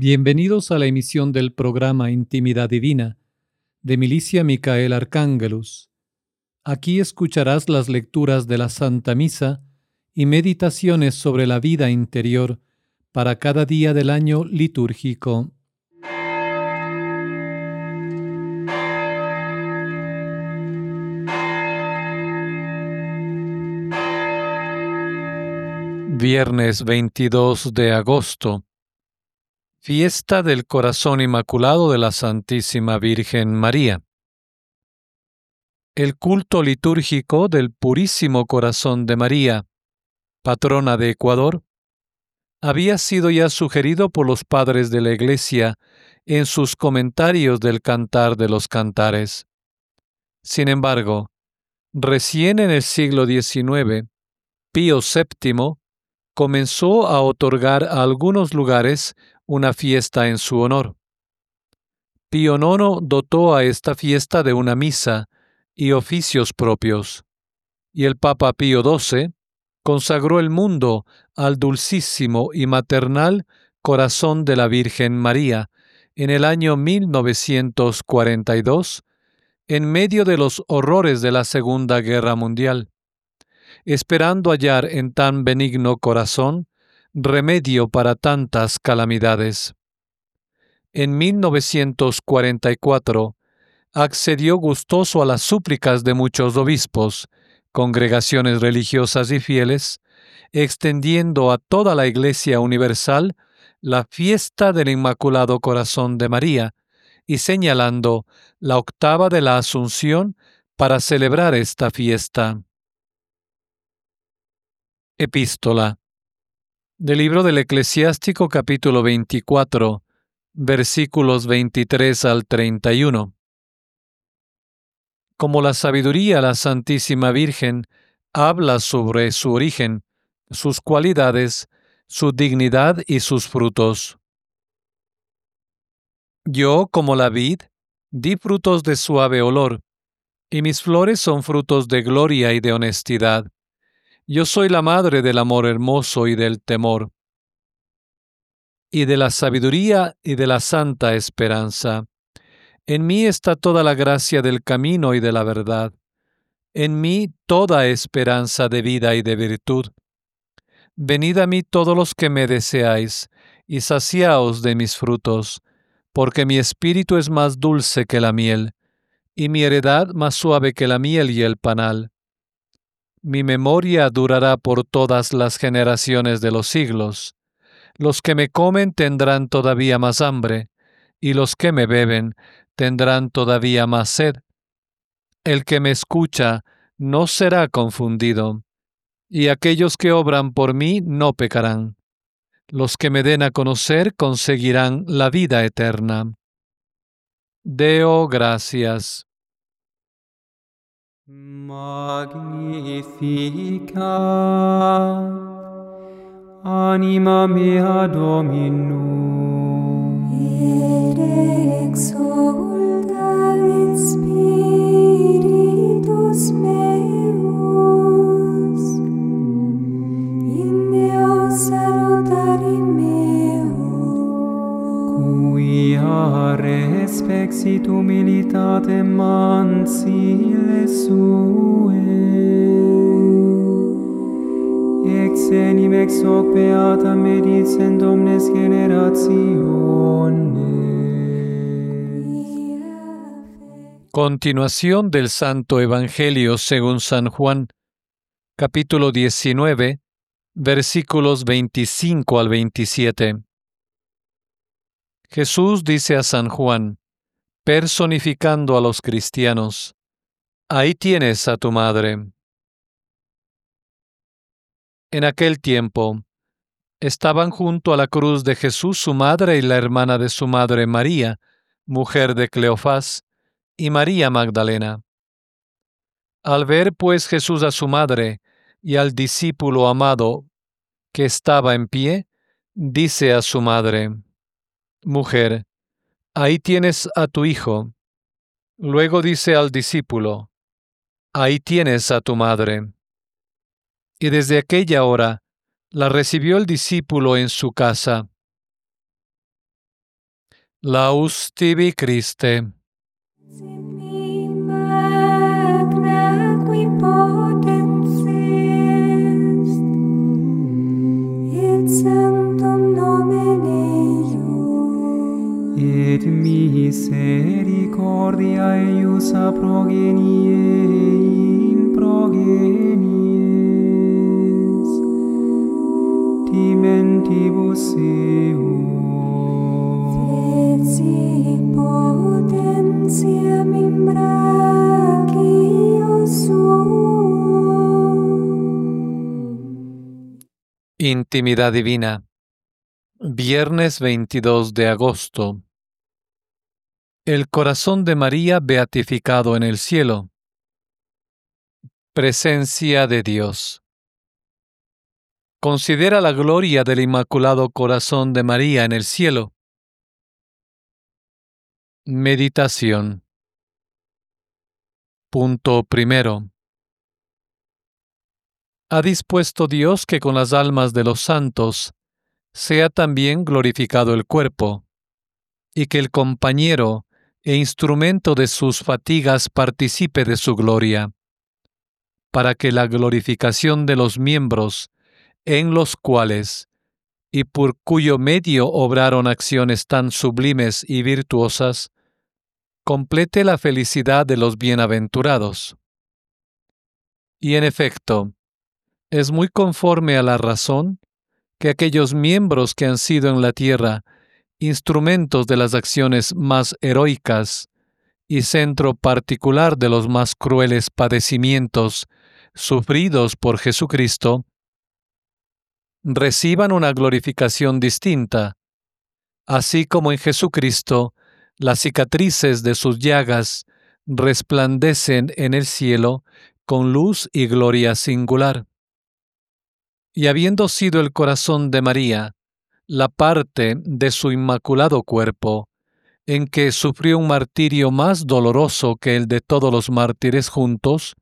Bienvenidos a la emisión del programa Intimidad Divina de Milicia Micael Arcángelus. Aquí escucharás las lecturas de la Santa Misa y meditaciones sobre la vida interior para cada día del año litúrgico. Viernes 22 de agosto. Fiesta del Corazón Inmaculado de la Santísima Virgen María. El culto litúrgico del Purísimo Corazón de María, patrona de Ecuador, había sido ya sugerido por los padres de la Iglesia en sus comentarios del Cantar de los Cantares. Sin embargo, recién en el siglo XIX, Pío VII comenzó a otorgar a algunos lugares una fiesta en su honor. Pío IX dotó a esta fiesta de una misa y oficios propios, y el Papa Pío XII consagró el mundo al dulcísimo y maternal corazón de la Virgen María en el año 1942, en medio de los horrores de la Segunda Guerra Mundial, esperando hallar en tan benigno corazón remedio para tantas calamidades. En 1944 accedió gustoso a las súplicas de muchos obispos, congregaciones religiosas y fieles, extendiendo a toda la Iglesia universal la fiesta del Inmaculado Corazón de María y señalando la octava de la Asunción para celebrar esta fiesta. Epístola del libro del Eclesiástico, capítulo 24, versículos 23 al 31. Como la sabiduría, la Santísima Virgen habla sobre su origen, sus cualidades, su dignidad y sus frutos. Yo, como la vid, di frutos de suave olor, y mis flores son frutos de gloria y de honestidad. Yo soy la madre del amor hermoso y del temor, y de la sabiduría y de la santa esperanza. En mí está toda la gracia del camino y de la verdad. En mí toda esperanza de vida y de virtud. Venid a mí todos los que me deseáis, y saciaos de mis frutos, porque mi espíritu es más dulce que la miel, y mi heredad más suave que la miel y el panal. Mi memoria durará por todas las generaciones de los siglos. Los que me comen tendrán todavía más hambre, y los que me beben tendrán todavía más sed. El que me escucha no será confundido, y aquellos que obran por mí no pecarán. Los que me den a conocer conseguirán la vida eterna. Deo gracias. Magnificat anima mea Dominum, et exultat spiritus meus, in Deo salutari meo, quia respexit humilitatem mansile sue, ex enim ex hoc beata medicent omnes generationes. Continuación del Santo Evangelio según San Juan, capítulo 19, versículos 25 al 27. Jesús dice a San Juan, personificando a los cristianos: ahí tienes a tu madre. En aquel tiempo, estaban junto a la cruz de Jesús su madre y la hermana de su madre María, mujer de Cleofás, y María Magdalena. Al ver pues Jesús a su madre y al discípulo amado que estaba en pie, dice a su madre: Mujer, ahí tienes a tu hijo. Luego dice al discípulo: ahí tienes a tu madre. Y desde aquella hora la recibió el discípulo en su casa. Laus tibi Christe. Sibi magna qui potens est, et sanctum nomen eius, et misericordia eius a progenie in progenies, timentibus eum, fecit potentiam in brachio suo. Intimidad divina. Viernes 22 de agosto. El corazón de María beatificado en el cielo. Presencia de Dios. Considera la gloria del Inmaculado Corazón de María en el cielo. Meditación. Punto primero. Ha dispuesto Dios que con las almas de los santos sea también glorificado el cuerpo, y que el compañero e instrumento de sus fatigas participe de su gloria, para que la glorificación de los miembros en los cuales y por cuyo medio obraron acciones tan sublimes y virtuosas, complete la felicidad de los bienaventurados. Y en efecto, es muy conforme a la razón que aquellos miembros que han sido en la tierra instrumentos de las acciones más heroicas y centro particular de los más crueles padecimientos sufridos por Jesucristo, reciban una glorificación distinta, así como en Jesucristo las cicatrices de sus llagas resplandecen en el cielo con luz y gloria singular. Y habiendo sido el corazón de María la parte de su inmaculado cuerpo, en que sufrió un martirio más doloroso que el de todos los mártires juntos,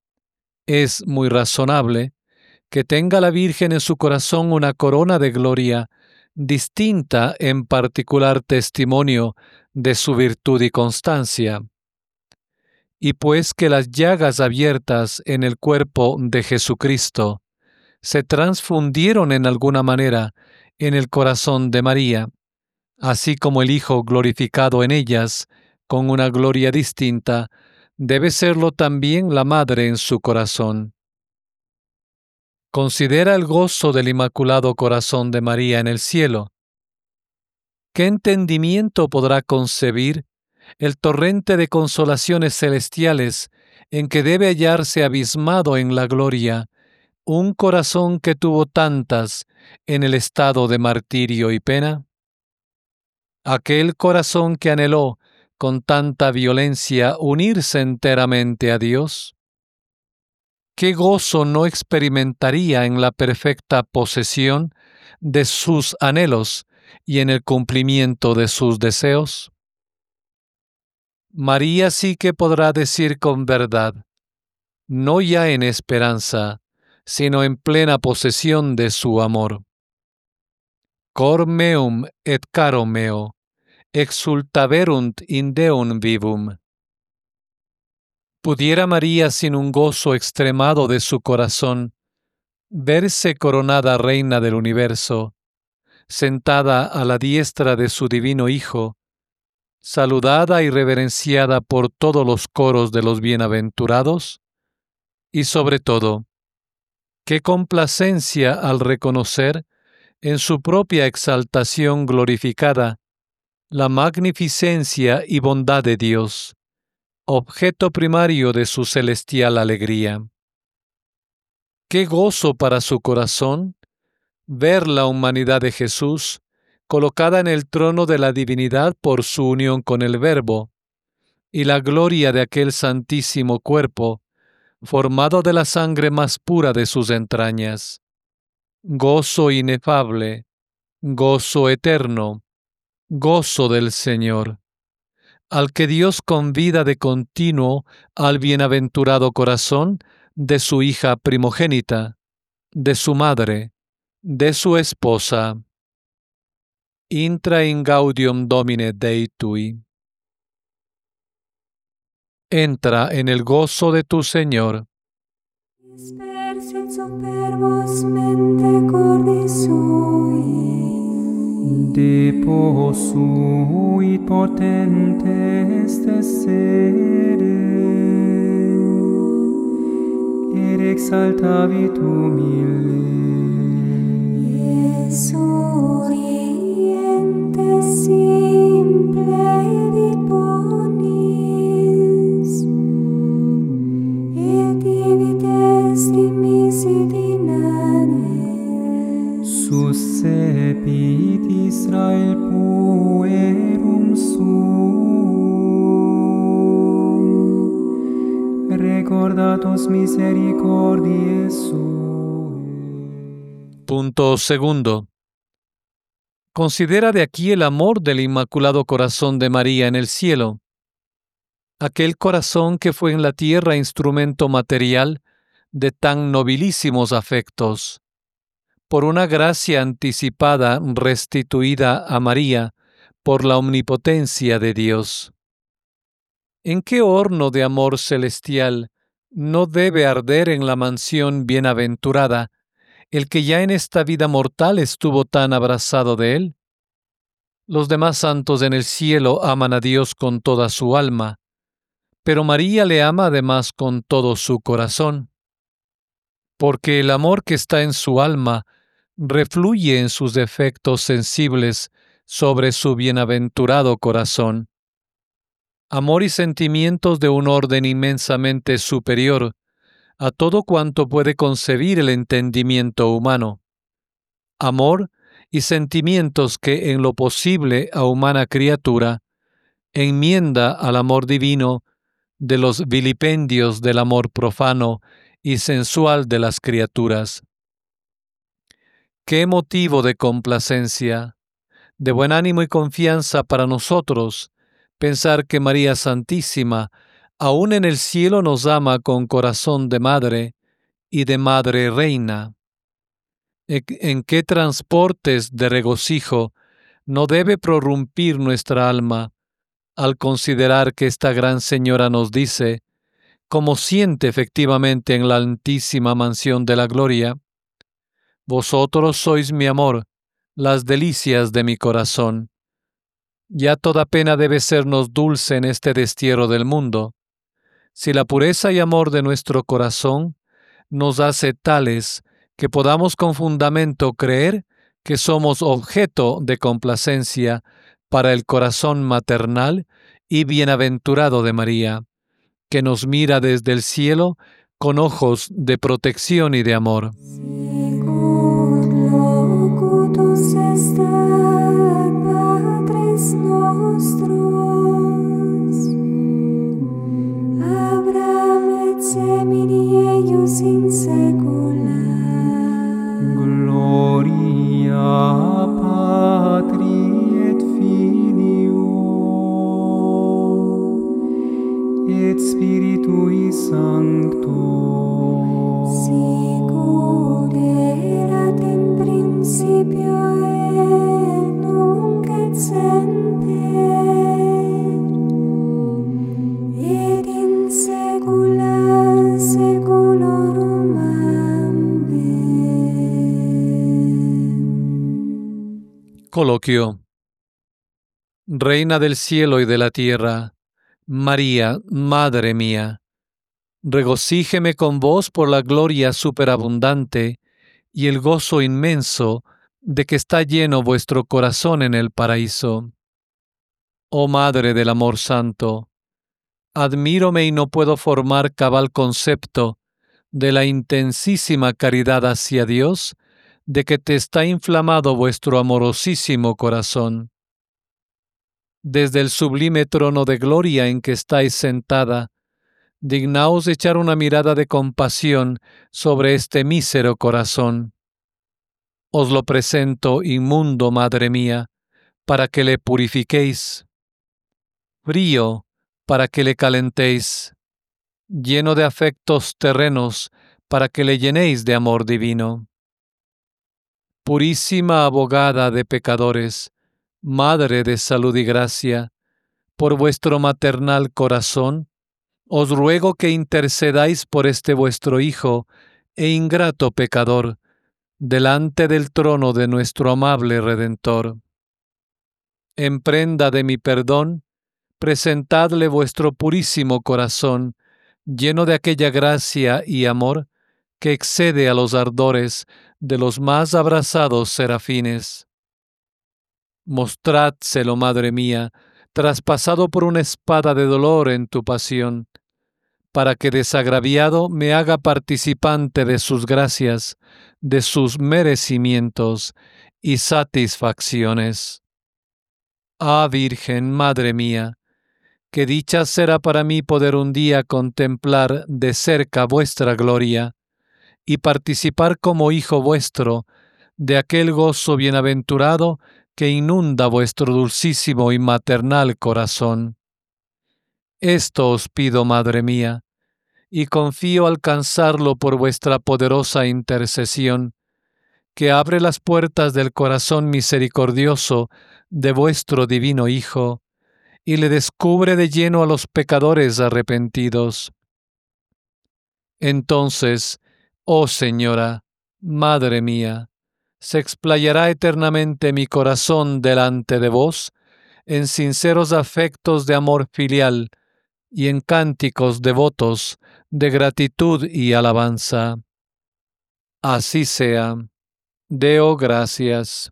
es muy razonable que tenga la Virgen en su corazón una corona de gloria distinta en particular testimonio de su virtud y constancia. Y pues que las llagas abiertas en el cuerpo de Jesucristo se transfundieron en alguna manera en el corazón de María, así como el Hijo glorificado en ellas con una gloria distinta, debe serlo también la Madre en su corazón. Considera el gozo del Inmaculado Corazón de María en el cielo. ¿Qué entendimiento podrá concebir el torrente de consolaciones celestiales en que debe hallarse abismado en la gloria un corazón que tuvo tantas en el estado de martirio y pena? Aquel corazón que anheló con tanta violencia unirse enteramente a Dios, ¿qué gozo no experimentaría en la perfecta posesión de sus anhelos y en el cumplimiento de sus deseos? María sí que podrá decir con verdad, no ya en esperanza, sino en plena posesión de su amor. Cor meum et caro meo, exultaverunt in Deum vivum. ¿Pudiera María sin un gozo extremado de su corazón verse coronada reina del universo, sentada a la diestra de su divino Hijo, saludada y reverenciada por todos los coros de los bienaventurados? Y sobre todo, qué complacencia al reconocer en su propia exaltación glorificada la magnificencia y bondad de Dios, objeto primario de su celestial alegría. Qué gozo para su corazón ver la humanidad de Jesús colocada en el trono de la divinidad por su unión con el Verbo, y la gloria de aquel santísimo cuerpo, formado de la sangre más pura de sus entrañas. Gozo inefable, gozo eterno, gozo del Señor, al que Dios convida de continuo al bienaventurado corazón de su hija primogénita, de su madre, de su esposa. intra in gaudium Domine Dei tui. Entra en el gozo de tu Señor. Dispersit superbos mente cordis sui. Deposuit potentes descere, et exaltavit humile. Surientes simple vit bonis, et divides dimisit inane. Suscepit Israel puerum suum, recordatus misericordiae suae. Punto segundo. Considera de aquí el amor del Inmaculado Corazón de María en el cielo. Aquel corazón que fue en la tierra instrumento material de tan nobilísimos afectos. Por una gracia anticipada restituida a María por la omnipotencia de Dios. ¿En qué horno de amor celestial no debe arder en la mansión bienaventurada el que ya en esta vida mortal estuvo tan abrazado de él? Los demás santos en el cielo aman a Dios con toda su alma, pero María le ama además con todo su corazón, porque el amor que está en su alma refluye en sus defectos sensibles sobre su bienaventurado corazón. Amor y sentimientos de un orden inmensamente superior a todo cuanto puede concebir el entendimiento humano. Amor y sentimientos que en lo posible a humana criatura enmienda al amor divino de los vilipendios del amor profano y sensual de las criaturas. Qué motivo de complacencia, de buen ánimo y confianza para nosotros pensar que María Santísima aún en el cielo nos ama con corazón de madre y de madre reina. ¿En qué transportes de regocijo no debe prorrumpir nuestra alma al considerar que esta gran señora nos dice, como siente efectivamente en la altísima mansión de la gloria: vosotros sois mi amor, las delicias de mi corazón. Ya toda pena debe sernos dulce en este destierro del mundo. Si la pureza y amor de nuestro corazón nos hace tales que podamos con fundamento creer que somos objeto de complacencia para el corazón maternal y bienaventurado de María, que nos mira desde el cielo con ojos de protección y de amor. Sicut locutus estat Patris nostros, Abraham et semini eius in saecula. Gloria Patri et Filio et Spiritui Sancto. Sicut erat in principio et nunc et semper, et in saecula saeculorum. Amen. Coloquio. Reina del cielo y de la tierra, María, Madre mía, regocíjeme con vos por la gloria superabundante y el gozo inmenso de que está lleno vuestro corazón en el paraíso. Oh Madre del amor santo, admírome y no puedo formar cabal concepto de la intensísima caridad hacia Dios de que te está inflamado vuestro amorosísimo corazón. Desde el sublime trono de gloria en que estáis sentada, dignaos echar una mirada de compasión sobre este mísero corazón. Os lo presento inmundo, Madre mía, para que le purifiquéis. Frío, para que le calentéis. Lleno de afectos terrenos, para que le llenéis de amor divino. Purísima abogada de pecadores, Madre de salud y gracia, por vuestro maternal corazón, os ruego que intercedáis por este vuestro Hijo e ingrato pecador, delante del trono de nuestro amable Redentor. En prenda de mi perdón, presentadle vuestro purísimo corazón, lleno de aquella gracia y amor que excede a los ardores de los más abrasados serafines. Mostrádselo, Madre mía, traspasado por una espada de dolor en tu pasión, para que desagraviado me haga participante de sus gracias, de sus merecimientos y satisfacciones. Ah, Virgen, Madre mía, qué dicha será para mí poder un día contemplar de cerca vuestra gloria y participar como hijo vuestro de aquel gozo bienaventurado que inunda vuestro dulcísimo y maternal corazón. Esto os pido, Madre mía, y confío alcanzarlo por vuestra poderosa intercesión, que abre las puertas del corazón misericordioso de vuestro divino Hijo, y le descubre de lleno a los pecadores arrepentidos. Entonces, oh Señora, Madre mía, se explayará eternamente mi corazón delante de vos en sinceros afectos de amor filial y en cánticos devotos de gratitud y alabanza. Así sea. Deo gracias.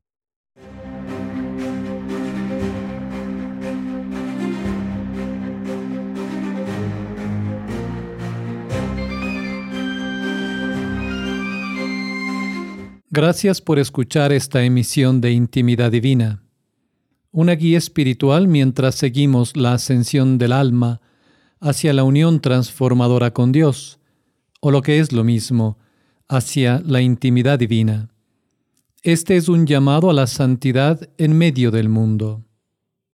Gracias por escuchar esta emisión de Intimidad Divina, una guía espiritual mientras seguimos la ascensión del alma hacia la unión transformadora con Dios, o lo que es lo mismo, hacia la intimidad divina. Este es un llamado a la santidad en medio del mundo.